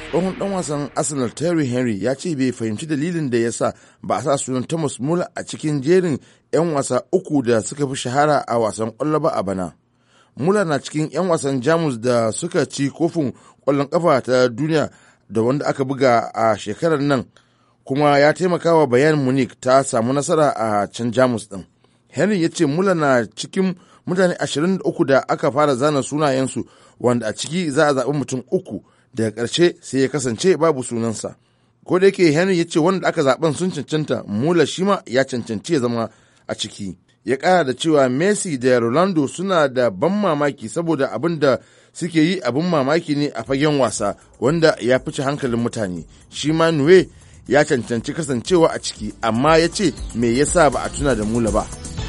tsohon dan wasan Arsenal Thierry Henry ya ce bai fahimci dalilin da ya sa ba a sa sunan Thomas Muller a cikin jerin 'yan wasa uku da suka fi shahara a wasan ƙwallo ba a bana. Muller na cikin 'yan wasan Jamus da suka ci kofin ƙwallon ƙafa ta duniya da wanda aka buga a shekarar nan, kuma ya taimaka wa Bayern Munich ta samu nasara a can Jamus ɗin. Henry ya ce Muller na cikin mutane 23 da aka fara zana sunayensu, wanda a ciki za a zaɓi mutum uku, daga ƙarshe sai ya kasance babu sunansa. Ko da yake Henry ya ce wanda aka zaɓen sun cancanta, Muller shi ma ya cancanci ya zama a ciki. Ya ƙara da cewa Messi da Ronaldo suna da ban mamaki saboda abin da suke yi abin mamaki ne a fagen wasa wanda ya fice hankalin mutane. Shi ma Neuer ya cancanci kasancewa a ciki, amma ya ce me yasa ba a tuna da Muller ba.